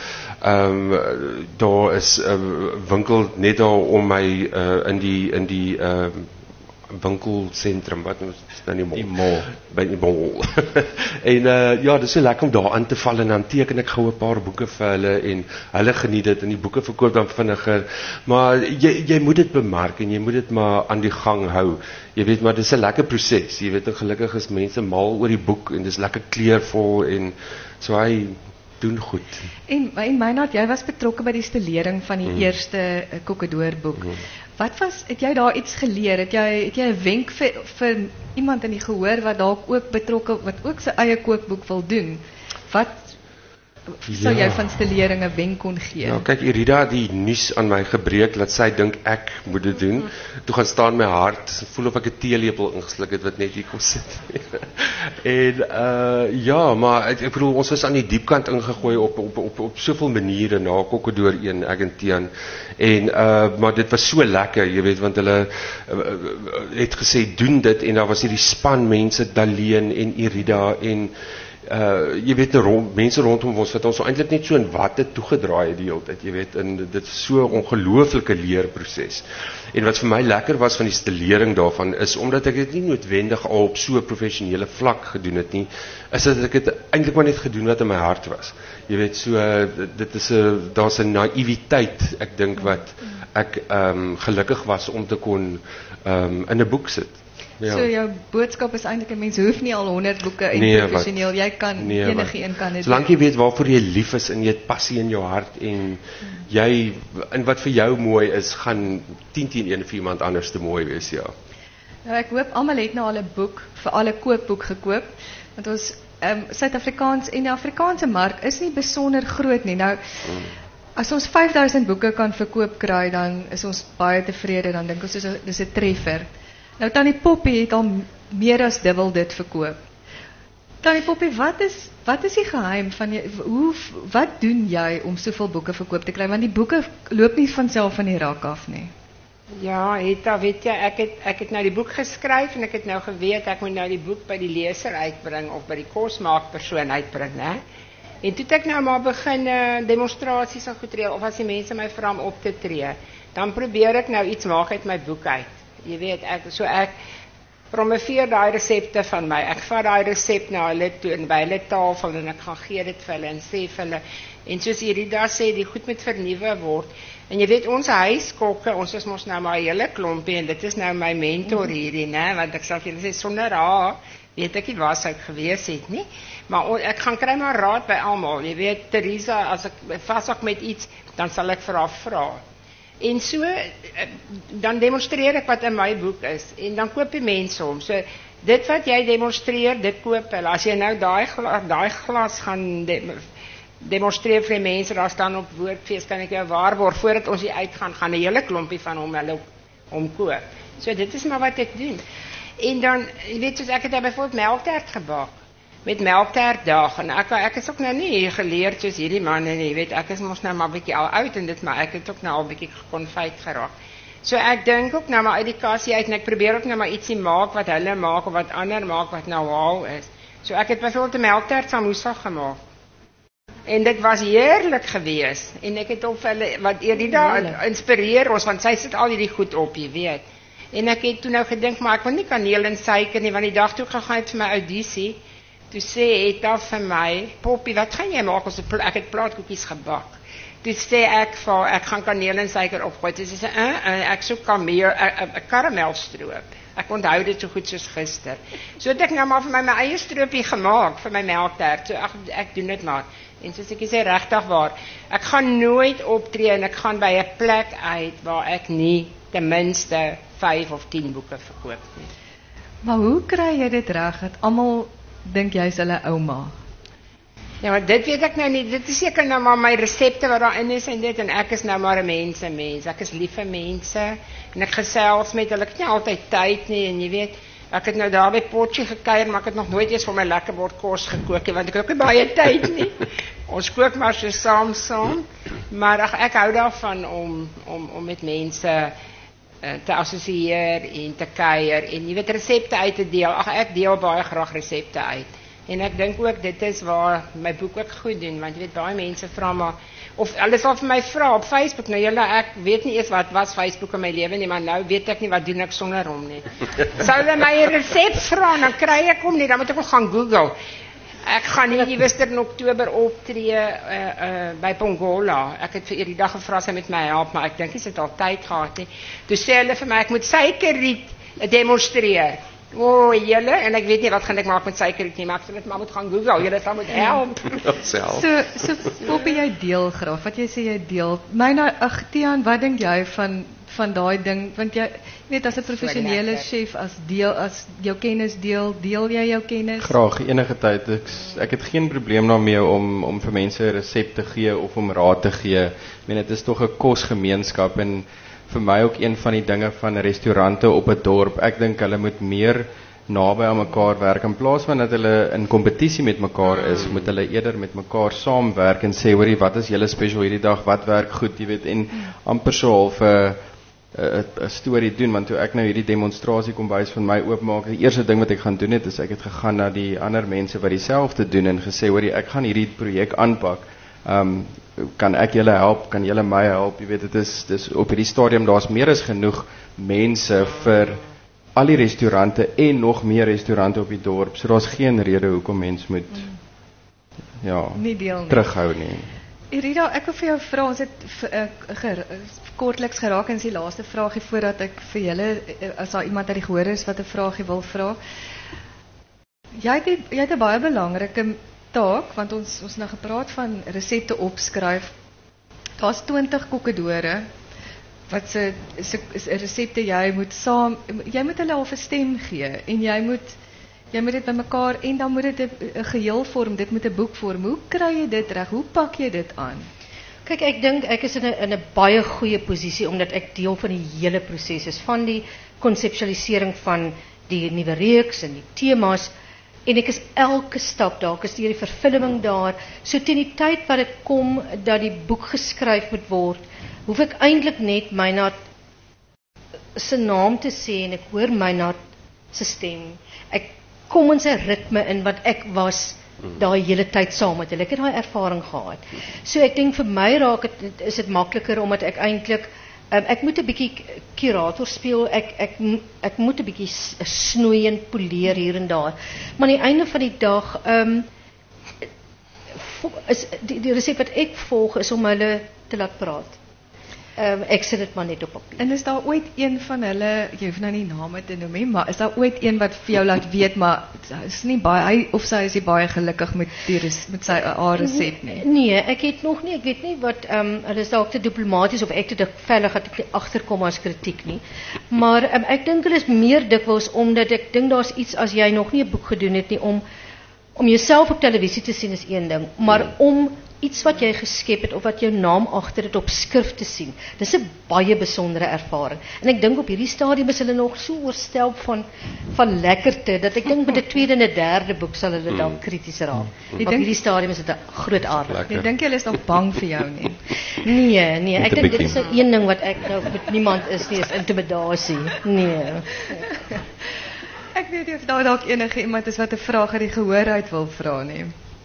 Daar is 'n winkel net daar om my in die winkelsentrum, wat is nou die mall? By die mall. En ja, dit is so lekker om daar aan te val en dan teken ek gou 'n paar boeke vir hulle en hulle geniet dit en die boeke verkoop dan vinniger. Maar jy moet dit bemark en jy moet dit maar aan die gang hou. Jy weet, maar dis 'n lekker proses. Jy weet, en gelukkig is mense mal oor die boek en dis lekker kleurvol en so hy doen goed. En Mynard, jy was betrokke by die stelering van die eerste Kokkedoor boek. Het jy daar iets geleer? Het jy 'n wenk vir iemand in die gehoor wat dalk ook betrokke, wat ook sy eie kookboek wil doen? sou jy van stelering 'n wenk kon gee? Ja, kyk, Irida het die nuus aan my gebreek dat sy dink ek moet dit doen. Toe gaan staan my hart, voel of ek 'n teelepel ingesluk het wat net hier kom sit. En ja, maar ek bedoel ons was aan die diepkant ingegooi op soveel maniere na Kokkedoor 1, ek en Tiaan. En maar dit was so lekker, jy weet, want hulle het gesê doen dit en daar was hierdie span mense, Daleen en Irida en jy weet mense rondom ons wat ons so eintlik net so in watte toegedraai het die hele tyd, jy weet, en dit is so 'n ongelooflike leerproses. En wat vir my lekker was van die stelering daarvan is omdat ek dit nie noodwendig al op so 'n professionele vlak gedoen het nie, is dat ek dit eintlik maar net gedoen wat in my hart was. Jy weet, so dit is daar's 'n naïwiteit, ek dink wat ek gelukkig was om te kon in 'n boek sit. Ja. So jou boodskap is eintlik 'n mens hoef nie al 100 boeke en professioneel, jy kan enige een kan dit. Solank jy weet waarvoor jy lief is en jy het passie in jou hart en jy in wat vir jou mooi is, gaan 10 teen 1 vir iemand anders te mooi wees, ja. Nou ek hoop almal het nou al 'n boek, vir alle koopboek gekoop, want ons Suid-Afrikaans en die Afrikaanse mark is nie besonder groot nie. Nou as ons 5000 boeke kan verkoop kry, dan is ons baie tevrede, dan dink ons dis 'n treffer. Nou Tannie Poppy het al meer as dubbel dit verkoop. Tannie Poppy, wat is die geheim van wat doen jy om soveel boeke verkoop te kry? Want die boeke loop nie van self van die rak af nie. Ja, weet jy, ek het nou die boek geskryf en ek het nou geweet ek moet nou die boek by die leser uitbring of by die kosmaakpersoon uitbring, né? En toe het ek nou maar begin demonstrasies en goed reël, of as die mense my vra om op te tree, dan probeer ek nou iets maak uit my boek uit. Jy weet, ek promoveer daai resepte van my. Ek vat daai resep na hulle toe en by hulle tafel en ek gaan gee dit vir hulle en sê vir hulle. En soos Irida sê, die goed moet vernuwe word. En jy weet, ons huiskokke, ons is mos nou maar 'n hele klompie en dit is nou my mentor hierdie, né? Want ek sal vir julle sê sonder haar weet ek nie waar sou ek gewees het nie. Maar ek gaan kry maar raad by almal. Jy weet, Teresa, as ek vashak met iets, dan sal ek vir haar vra. En so, dan demonstreer ek wat in my boek is, en dan koop die mense hom. So, dit wat jy demonstreer, dit koop hulle. As jy nou daai glas gaan demonstreer vir die mense, daar staan op Woordfees, kan ek jou waarborg, voordat ons hier uitgaan, gaan 'n hele klompie van hom hulle koop. So, dit is maar wat ek doen. En dan, jy weet, soos ek het byvoorbeeld melktert gebak, met melktertdag, en ek is ook nou nie geleerd soos hierdie manne nie, weet, ek is mos nou maar 'n bietjie al oud en dit, maar ek het ook nou al 'n bietjie gekonfyt geraak. So ek dink ook nou maar uit die kassie uit, en ek probeer ook nou maar ietsie maak wat hulle maak, of wat ander maak wat nou haal is. So ek het byvoorbeeld 'n melktert samosa gemaak. En dit was heerlik geweest, en ek het op hulle, wat Irida inspireer ons, want sy sit al hierdie goed op, jy weet. En ek het toe nou gedink, maar ek wil nie kaneel en suiker nie, want die dag toe gegaan het vir my audisie, toe sê Etta vir my, Poppy, wat gaan jy maak? Ek het plaatkoekies gebak. Toe sê ek gaan kaneel en suiker opgooi. Toe sê ek soek karamelstroop. Ek onthou dit so goed soos gister. So het ek nou maar vir my eie stroopie gemaak, vir my melktert. So ek doen dit maar. En soos ek sê, regtig waar, ek gaan nooit optree en ek gaan by 'n plek uit waar ek nie ten minste 5 of 10 boeke verkoop nie. Maar hoe kry jy dit reg dat almal dink jy's hulle ouma? Ja, maar dit weet ek nou nie. Dit is seker nou maar my resepte wat daarin is en dit, en ek is nou maar 'n mens. Ek is lief vir mense en ek gesels met hulle. Ek het nie altyd tyd nie, en jy weet, ek het nou daar by Potjie gekuier, maar ek het nog nooit eens vir my lekker bord kos gekook nie, want ek het ook nie baie tyd nie. Ons kook maar so saam, maar ek hou daarvan om met mense te assosieer en te kuier en jy weet resepte uit te deel. Ek deel baie graag resepte uit. En ek dink ook dit is waar my boek ook goed doen, want jy weet baie mense vra maar, of hulle sal vir my vra op Facebook, nou julle, ek weet nie eers wat was Facebook in my lewe nie, maar nou weet ek nie wat doen ek sonder hom nie. Sou hulle my 'n resep vra, dan kry ek hom nie, dan moet ek ook gaan Google. Ek gaan nie gister in Oktober optree by Pongola. Ek het vir Irida gevra sy met my help, maar ek dink sy het al tyd gehad nie. Toe sê hulle vir my ek moet suikerriet demonstreer. O, julle, en ek weet nie wat gaan ek maak met suikerriet nie, maar ek sê net maar moet gaan Google, julle sal moet help. So Poppy, jy deel graag. Wat jy sê jy deel. Tiaan, wat dink jy van van daai ding, want jy weet as 'n professionele chef as jou kennis deel jy jou kennis? Graag, enige tyd. Ek het geen probleem daarmee om vir mense 'n resep te gee of om raad te gee. Ek meen dit is tog 'n kosgemeenskap en vir my ook een van die dinge van restaurante op 'n dorp. Ek dink hulle moet meer naby aan mekaar werk in plaas van dat hulle in kompetisie met mekaar is, moet hulle eerder met mekaar saamwerk en sê, hoorie, wat is julle special hierdie dag, wat werk goed, jy weet, en amper so half 'n storie doen, want toe ek nou hierdie demonstrasie kombuis van my oopmaak, die eerste ding wat ek gaan doen is ek het gegaan na die ander mense wat dieselfde doen en gesê, hoorie, ek gaan hierdie projek aanpak. Kan ek julle help, kan julle my help, jy weet, dit is op hierdie stadium, daar's meer as genoeg mense vir al die restaurante en nog meer restaurante op die dorp, so daar's geen rede hoekom mens moet nie deel nie. Terughou nie. Irida, ek wil vir jou vra, ons het kortliks geraak en die laaste vraagie voordat ek vir julle, as daar iemand uit die gehoor is wat 'n vraagie wil vra. Jy het 'n baie belangrike taak, want ons nou gepraat van resepte opskryf. Daar's 20 kokkedore wat se resepte jy moet hulle al 'n stem gee en jy moet dit bymekaar en dan moet dit 'n geheel vorm, dit moet 'n boek vorm. Hoe kry jy dit reg? Hoe pak jy dit aan? Kyk, ek dink ek is in 'n baie goeie posisie omdat ek deel van die hele proses is, van die konseptualisering van die nuwe reeks en die temas, en ek is elke stap daar, ek is deur die verfilming daar, so teen die tyd wat dit kom dat die boek geskryf moet word, hoef ek eintlik net Meinhard se naam te sê en ek hoor Meinhard se stem. Ek kom in sy ritme in wat ek was daai hele tyd saam met hulle. Ek het daai ervaring gehad. So ek dink vir my is dit makliker omdat ek eintlik ek moet 'n bietjie kurator speel. Ek moet 'n bietjie snoei en poleer hier en daar. Maar aan die einde van die dag is die resep wat ek volg is om hulle te laat praat. Ek sit dit maar net op papier. En is daar ooit een van hulle, jy hoef nou nie name te noem nie, maar is daar ooit een wat vir jou laat weet, maar is nie baie, hy of sy is nie baie gelukkig met sy resep nie? Nee, ek het nog nie, ek weet nie wat, hulle is dalk te diplomaties of ek te veilig dat ek nie agterkom as kritiek nie. Maar ek dink hulle is meer dikwels omdat ek dink daar's iets as jy nog nie 'n boek gedoen het nie, om jouself op televisie te sien is een ding, maar om iets wat jy geskep het of wat jou naam agter dit op skrif te sien. Dis 'n baie besondere ervaring. En ek dink op hierdie stadium is hulle nog so oorstelp van lekkerte dat ek dink met 'n tweede en 'n derde boek sal hulle dan krities raak. Op hierdie stadium is dit 'n groot aardig. Ek dink hulle is nog bang vir jou nie. Nee, ek dink dit is 'n een ding wat ek nou met niemand is nie, is intimidasie. Nee. Ek weet nie of daar dalk enige iemand is wat 'n vraag uit die gehoor uit wil vra nie.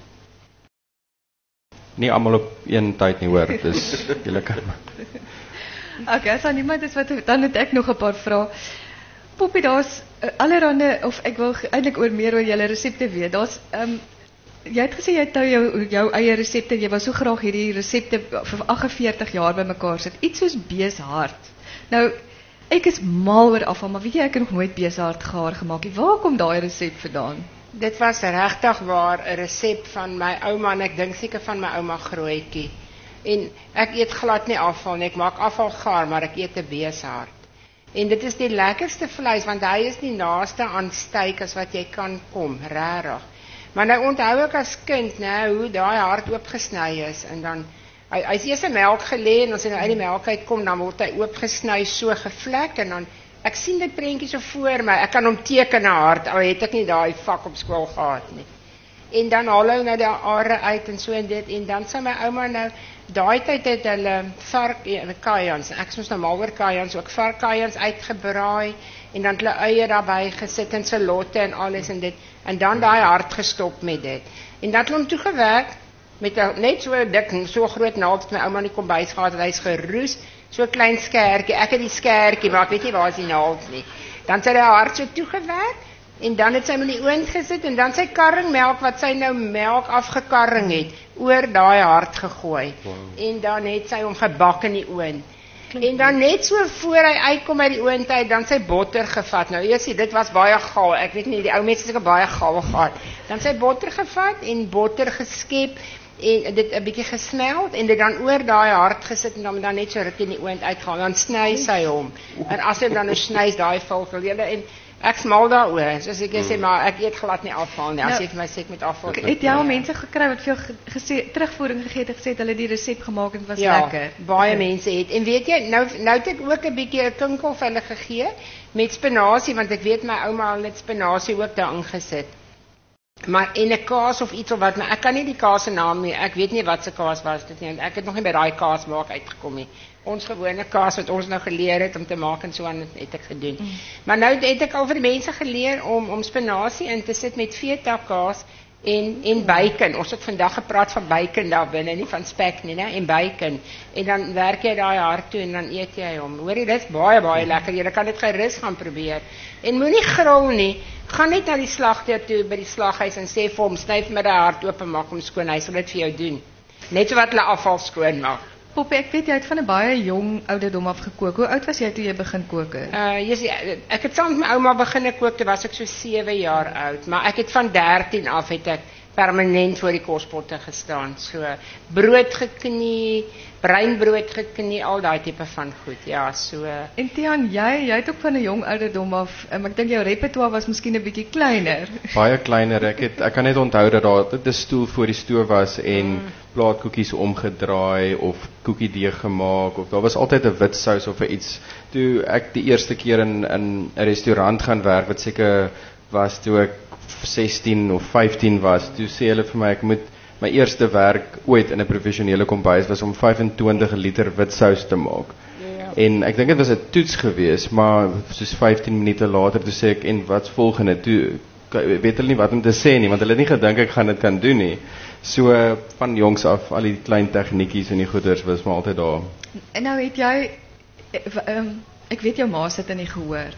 Nie almal op een tyd nie, hoor, dis julle kan. Okay, as daar niemand is dan het ek nog 'n paar vrae. Poppie, daar's allerhande, of ek wil eintlik meer oor julle resepte weet. Daar's jy het gesê jy het nou jou eie resepte, jy wou so graag hierdie resepte vir 48 jaar bymekaar sit. Iets soos beeshart. Nou, ek is mal oor afval, maar weet jy, ek het nog nooit beeshart gaar gemaak nie. Waar kom daai resep vandaan? Dit was regtig waar 'n resep van my ouma en ek dink seker van my ouma Grootjie. En ek eet glad nie afval nie. Ek maak afval gaar, maar ek eet 'n beeshart. En dit is die lekkerste vleis want hy is die naaste aan steak as wat jy kan kom, regtig. Maar nou onthou ek as kind, hoe daai hart oopgesny is en dan hy's eers in melk gelê en as hy nou uit die melk uitkom, dan word hy oopgesny so gevlek en dan ek sien dit prentjie so voor my. Ek kan hom teken 'n hart, al het ek nie daai vak op skool gehad nie. En dan haal hy nou die are uit en so en dit en dan sê my ouma nou daai tyd het hulle varkkajans. Ek moes nou mal oor kajans, ook varkkajans uitgebraai en dan hulle eie daarbey gesit en salotte en alles en dit en dan daai hart gestop met dit. En dan het hom toe gewerk met net so dik en so groot naald het my ouma in die kombuis gehad, hy's geroes. So 'n klein skertjie, ek het die skertjie, maar ek weet nie waar is die naald nie. Dan het sy haar hart so toegewerk en dan het sy met die oond gesit en dan sy karringmelk wat sy nou melk afgekarring het oor daai hart gegooi. Wow. En dan het sy hom gebak in die oond. En dan net so voor hy uitkom uit die oond uit, dan sy botter gevat. Nou eers dit was baie gaal. Ek weet nie die ou mense het seker baie gaal gehad. Dan sy botter gevat en botter geskep en dit 'n bietjie gesmeld en dit dan oor daai hart gesit en dan net so rukkie in die oond uitgaan. Dan sny sy hom. En as hy dan nou sny daai vulsel en ek smal daaroor. Soos ek sê, maar ek eet glad nie afval nie. As jy vir my sê ek moet afval. Het jy al mense gekry wat vir jou gesê terugvoering gegee het en gesê het hulle die resep gemaak en was ja, lekker? Baie mense het. En weet jy, nou het ek ook 'n bietjie 'n kinkel vir hulle gegee met spinasie want ek weet my ouma het spinasie ook daarin gesit. Maar en 'n kaas of iets of wat, maar ek kan nie die kaas se naam nie. Ek weet nie wat se kaas was dit nie. Ek het nog nie by daai kaas maak uitgekom nie. Ons gewone kaas wat ons nou geleer het om te maak en so aan het ek gedoen. Maar nou het ek al vir die mense geleer om spinasie in te sit met feta kaas en bacon. Ons het vandag gepraat van bacon daar binne, nie van spek nie, né? En bacon. En dan werk jy daai hart toe en dan eet jy hom. Hoor jy, dit is baie lekker. Jy kan dit gerus gaan probeer. En moenie gril nie. Gaan net na die slagter toe by die slaghuis en sê vir hom, sny vir my die hart oop en maak hom skoon. Hy sal dit vir jou doen. Net so wat hulle afval skoon maak. Poppie, ek weet jy het van 'n baie jong ouderdom af gekook. Hoe oud was jy toe jy begin kook het? Ek het saam met my ouma begin kook, toe was ek so 7 jaar oud, maar ek het van 13 af het ek permanent voor die kospotte gestaan. So brood geknie, breinbrood geknie, al daai tipe van goed. Ja, so. En Tiaan, jy het ook van 'n jong ouderdom af, ek dink jou repertoire was miskien 'n bietjie kleiner. Baie kleiner. Ek kan net onthou dat daar 'n stoel voor die stoof was en plaatkoekies omgedraai of koekiedeeg gemaak of daar was altyd 'n wit sous of iets. Toe ek die eerste keer in 'n restaurant gaan werk wat seker was toe ek 16 of 15 was, toe sê hulle vir my ek moet my eerste werk ooit in 'n professionele kombuis was om 25 liter wit sous te maak. En ek dink dit was 'n toets geweest, maar soos 15 minute later toe sê ek en wat's volgende? Toe weet hulle nie wat om te sê nie want hulle het nie gedink ek gaan dit kan doen nie. So van jongs af al die klein tegnietjies en die goeders was maar altyd daar. En nou het jy ek weet jou ma sit in die gehoor.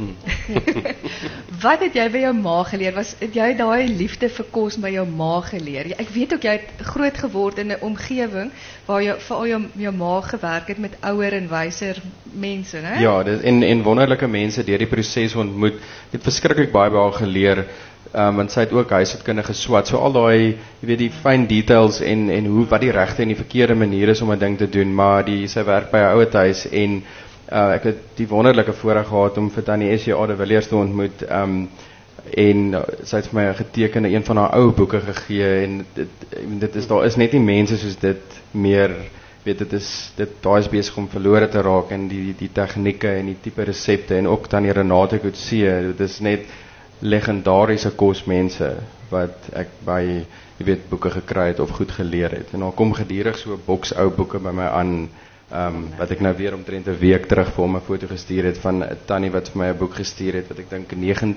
Wat het jy by jou ma geleer? Het jy daai liefde vir kos by jou ma geleer? Ek weet ook jy het groot geword in 'n omgewing waar jy veral jou ma gewerk het met ouer en wyser mense, né? Ja, en wonderlike mense deur die proses ontmoet. Ek het verskriklik baie by haar geleer. Want sy het ook huishoudkunde geswat. So al daai, jy weet die fyn details en hoe wat die regte en die verkeerde manier is om 'n ding te doen, maar sy werk by 'n ouer huis en ek het die wonderlike voorreg gehad om vir Tannie S.J. de Villiers te ontmoet en sy het vir my 'n getekende een van haar ou boeke gegee en daar is net nie mense soos dit meer, weet daar is besig om verlore te raak en die tegnieke en die tipe resepte en ook Tannie Renate Coetzee, dit is net legendariese kosmense wat ek by boeke gekry het of goed geleer het en daar kom gedurig so 'n boks ou boeke by my aan wat ek nou weer omtrent 'n week terug vir hom 'n foto gestuur het van 'n tannie wat vir my 'n boek gestuur het wat ek dink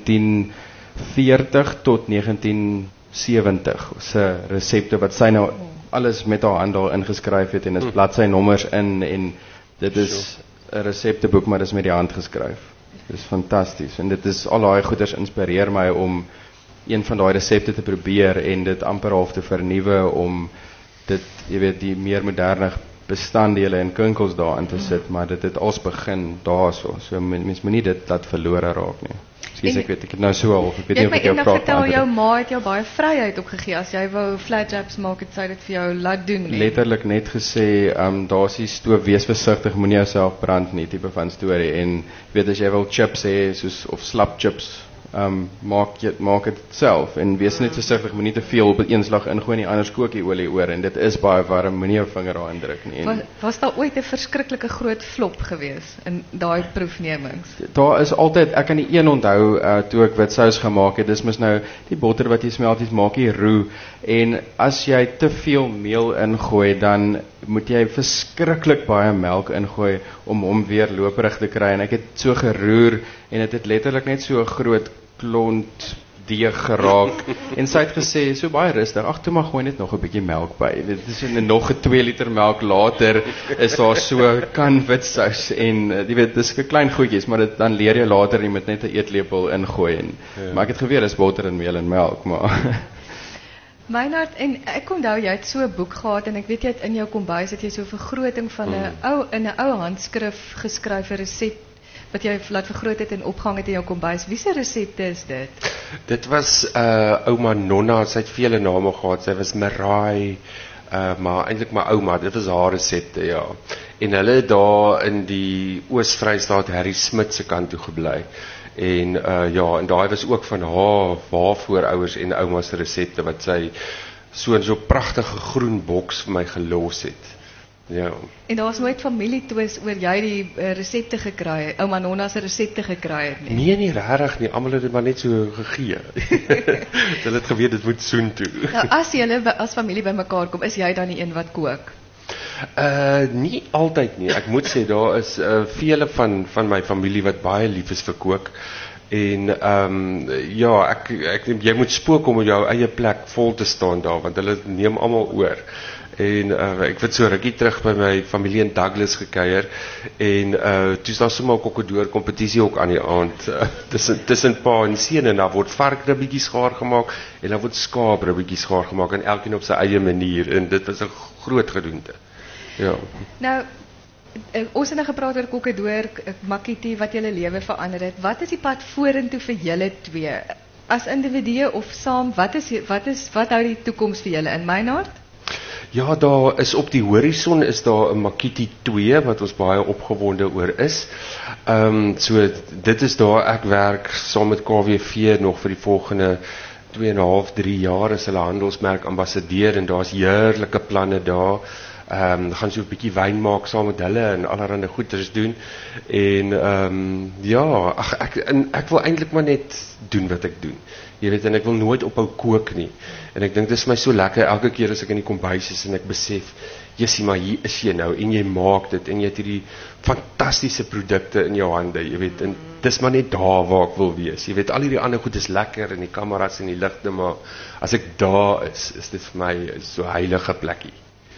1940 tot 1970 se resepte wat sy nou alles met haar hand daar ingeskryf het en is bladsynommers in en dit is 'n resepteboek maar dit is met die hand geskryf. Dit is fantasties en dit is al daai goeders inspireer my om een van daai resepte te probeer en dit amper half te vernuwe om dit, jy weet, die meer moderne bestanddele en kinkels daarin te sit, maar dit het als begin daarso. So mens moenie dit laat verlore raak nie. Skus ek weet ek het nou so al, ek weet nie of ek jou vraag vertel jou ma het jou baie vryheid opgegee as jy wou flat wraps maak het sy dit vir jou laat doen nie. Letterlik net gesê daar's die stoof wees versigtig, moenie jouself brand nie tipe van storie en weet as jy wil chips hê soos of slap chips maak dit self en wees net versigtig, moenie te veel op 'n eenslag ingooi nie, anders kook die olie oor en dit is baie warm, moenie jou vinger daarin druk nie. Was daar ooit 'n verskriklike groot flop gewees in daai proefnemings? Daar is altyd, ek kan die een onthou toe ek wit sous gemaak het, dis mos nou die botter wat jy smelties maak jy roe en as jy te veel meel ingooi dan moet jy verskriklik baie melk ingooi om hom weer loperig te kry en ek het so geroer en dit het letterlik net so 'n groot klont deeg geraak en sy het gesê so baie rustig, ag toe maar gooi net nog 'n bietjie melk by. Dit is nog 'n 2 liter melk later is daar so kan wit sous en jy weet dis 'n klein goedjies maar dit dan leer jy later jy moet net 'n eetlepel ingooi en maar ek het geweet dis botter en meel en melk maar Meinhard, en ek onthou jy het so 'n boek gehad en ek weet jy het in jou kombuis het jy so 'n vergroting van 'n ou handskrif geskryf 'n resep wat jy laat vergroot het en opgehang het in jou kombuis. Wie se resepte is dit? Dit was ouma Nonna, sy het vele name gehad. Sy was Marai, maar eintlik my ouma, dit was haar resepte, ja. En hulle het daar in die Oos-Vrystaat Harry Smit se kant toe gebly. En ja, en daai was ook van haar voorouers en ouma se resepte wat sy so 'n pragtige groen boks vir my gelos het. Ja. En daar's nooit familietwis oor jy die resepte gekry het, ouma Nonna se resepte gekry het nie. Nee, nie regtig nie, almal het dit maar net so gegee. Hulle het geweet dit moet soen toe. Nou as julle as familie bymekaar kom, is jy dan die een wat kook? Nie altyd nie. Ek moet sê daar is vele van my familie wat baie lief is vir kook. En ja, jy moet spook om jou eie plek vol te staan daar, want hulle neem almal oor. En ek het so rukkie terug by my familie in Douglas gekuier en toe is daar sommer 'n kokkedoor kompetisie ook aan die aand tussen pa en seun, en daar word varkribbetjies gaar gemaak en daar word skaapribbetjies gaar gemaak, en elkeen op sy eie manier, en dit was 'n groot gedoente. Ja. Nou ons het nou gepraat oor kokkedoor, Makiti, wat julle lewe verander het. Wat is die pad vorentoe vir julle twee as individue of saam? Wat hou die toekoms vir julle in Mynard? Ja, daar is op die horison is daar 'n Makiti 2 wat ons baie opgewonde oor is. So dit is daar, ek werk saam met KWV nog vir die volgende 2,5, 3 jaar as hulle handelsmerk ambassadeur, en daar's heerlike planne daar. Gaan so 'n bietjie wyn maak saam met hulle en allerlei goeders doen. En ja, ek wil eintlik maar net doen wat ek doen. Jy weet, en ek wil nooit ophou kook nie. En ek dink dit is my so lekker elke keer as ek in die kombuis is en ek besef, jessie, maar hier is jy nou en jy maak dit en jy het hierdie fantastiese produkte in jou hande, jy weet, en dis maar net daar waar ek wil wees. Jy weet, al hierdie ander goed is lekker en die kameras en die ligte, maar as ek daar is dit vir my so 'n heilige plekkie.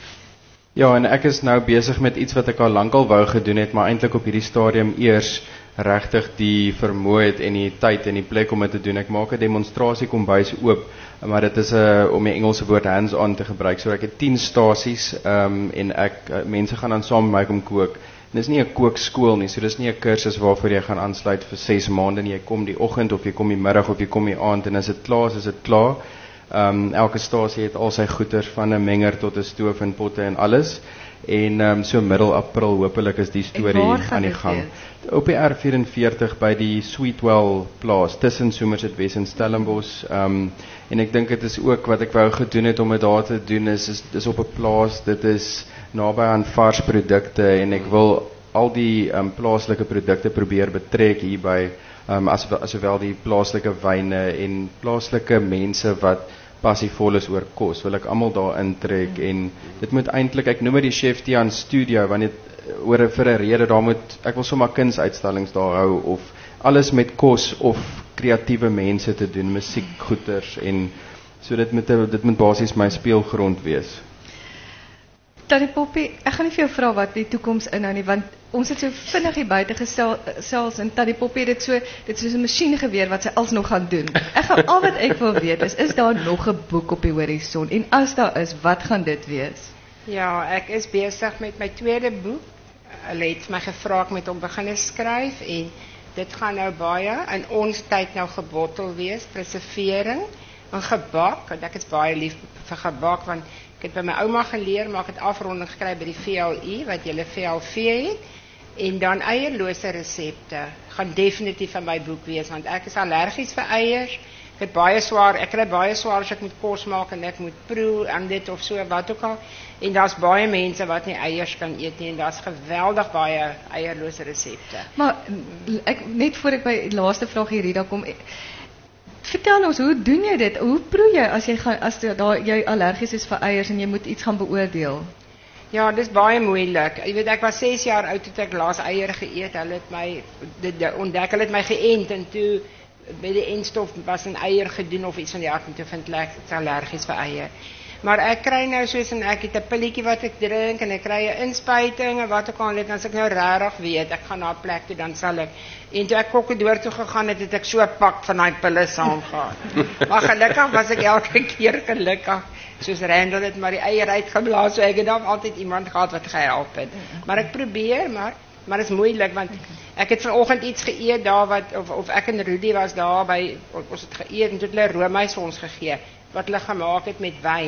Ja, en ek is nou besig met iets wat ek al lankal wou gedoen het, maar eintlik op hierdie stadium eers regtig die vermoë het en die tyd en die plek om dit te doen. Ek maak 'n demonstrasie kombuis oop, maar dit is om die Engelse woord hands-on te gebruik. So ek het 10 stasies en mense gaan dan saam met my kom kook. En dis nie 'n kookskool nie, so dis nie 'n kursus waarvoor jy gaan aansluit vir 6 maande nie. Jy kom die oggend of jy kom die middag of jy kom die aand, en as dit klaar is dit klaar. Elke stasie het al sy goeders, van 'n menger tot 'n stoof en potte en alles. En so middel April hopelik is die storie aan die gang. Op die R44 by die Sweetwell plaas tussen Somerset West en Stellenbosch. En ek dink dit is ook wat ek wou gedoen het om dit daar te doen is op 'n plaas. Dit is naby aan vars produkte, en ek wil al die plaaslike produkte probeer betrek hierby, sowel die plaaslike wyne en plaaslike mense wat passievol is oor kos, wil ek almal daar intrek. En dit moet eintlik, ek noem dit die Chef Tian Studio, want dit vir 'n rede, ek wil sommer kunsuitstallings daar hou, of alles met kos of kreatiewe mense te doen, musiek, goeters, en so dit moet basies my speelgrond wees. Tannie Poppy, ek gaan nie vir jou vra wat die toekoms inhou nie, want ons het so vinnig hier buite gesels, en Tannie Poppy het dit soos 'n masjien geweer wat sy alsnog gaan doen. Al wat ek wil weet is daar nog 'n boek op die horison, en as daar is, wat gaan dit wees? Ja, ek is besig met my tweede boek. Hulle het my gevra ek moet hom begin skryf, en dit gaan nou baie in ons tyd nou gebottel wees, preservering en gebak, want ek is baie lief vir gebak, want ek het by my ouma geleer, maar ek het afronding gekry by die VLI, wat julle VLV het, en dan eierlose resepte, gaan definitief in my boek wees, want ek is allergies vir eiers, ek kry baie swaar as ek moet kos maak, en ek moet proe aan dit of so, wat ook al, en daar's baie mense wat nie eiers kan eet nie, en daar's geweldig baie eierlose resepte. Maar, net voor ek by die laaste vraag hier kom, vertel ons, hoe doen jy dit? Hoe proe jy as jy allergies is vir eiers en jy moet iets gaan beoordeel? Ja, dis baie moeilik. Jy weet, ek was 6 jaar oud toe ek laas eier geëet. Hulle het my ontdek, hulle het my geënt, en toe by die entstof was 'n eier gedoen of iets van die aard, en toe vind ek allergies vir eier. Maar ek kry nou soos, en ek het 'n pilletjie wat ek drink, en ek kry 'n inspuiting en wat ook al, en as ek nou regtig weet, ek gaan na 'n plek toe, dan sal ek. En toe ek kokkedoor toe gegaan het ek so 'n pak van daai pille saamgehad. Maar gelukkig was ek elke keer gelukkig. Soos Randall het maar die eier uitgeblaas, so ek het dan altyd iemand gehad wat gehelp het. Maar ek probeer, maar dit is moeilik, want ek het vanoggend iets geëet daar of ek en Rudy was daar by, ons het geëet en toe het hulle roomys vir ons gegee, wat hulle gemaak het met wyn.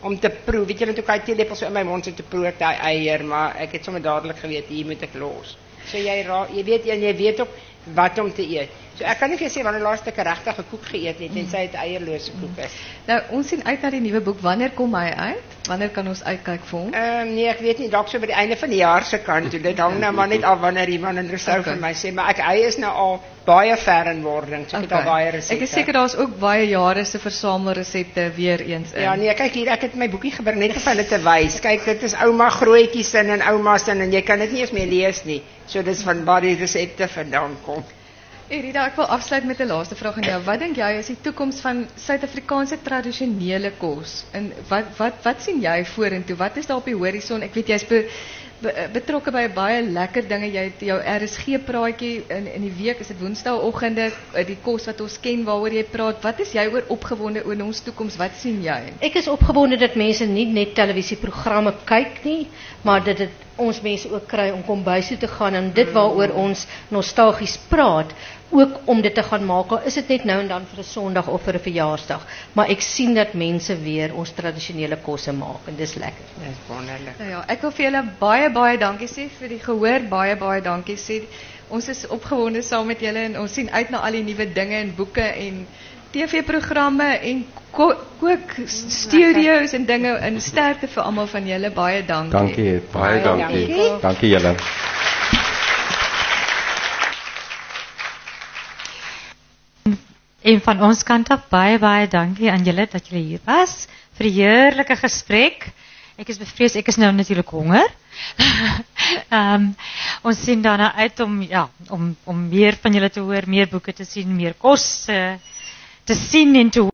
om te proe. Weet julle, toe kan jy teelepels so in my mond sit te proe daai eier, maar ek het sommer dadelik geweet hier moet ek los. So jy weet ook wat om te eet. So ek kan nie vir jou sê wanneer laas ek 'n regte koek geëet het en sy het eierlose koek is. Nou, ons sien uit na die nuwe boek. Wanneer kom hy uit? Wanneer kan ons uitkyk vir hom? Nee, ek weet nie, dalk so by die einde van die jaar se kant toe. Dit hang nou maar net af wanneer iemand interessant vir my sê, maar hy is nou al baie ver in wording. So ek het al baie resepte. Ek is seker daar's ook baie jare se versamelresepte weer eens in. Ja, nee, kyk hier, ek het my boekie gebring net vir hulle te wys. Kyk, dit is ouma grootjies sin en ouma sin en jy kan dit nie eens meer lees nie. So dis van waar die resepte vandaan kom. Rita, ek wil afsluit met 'n laaste vraag aan jou. Wat dink jy is die toekoms van Suid-Afrikaanse tradisionele kos? En wat sien jy vorentoe? Wat is daar op die horison? Ek weet jy's betrokke by baie lekker dinge. Jy het jou RSG praatjie in die week, is dit Woensdaeoggende, die kos wat ons ken waaroor jy praat. Wat is jy oor opgewonde oor ons toekoms? Wat sien jy? Ek is opgewonde dat mense nie net televisieprogramme kyk nie, maar dat dit ons mense ook kry om kombuis toe te gaan en dit waaroor ons nostalgies praat, ook om dit te gaan maak. Al is dit net nou en dan vir 'n Sondag of vir 'n verjaarsdag, maar ek sien dat mense weer ons tradisionele kosse maak en dis lekker. Dis wonderlik. Nou ja, ek wil vir julle baie dankie sê vir die gehoor, baie dankie sê. Ons is opgewonde saam met julle en ons sien uit na al die nuwe dinge en boeke en TV-programme en kookstudios en dinge en sterkte vir almal van julle. Baie dankie. Dankie, Baie dankie. Dankie julle. En van ons kant af baie dankie aan julle dat julle hier was vir 'n heerlike gesprek. Ek is bevrees, ek is nou natuurlik honger. Ons sien daarna uit om meer van julle te hoor, meer boeke te sien, meer kos te sien en te hoor.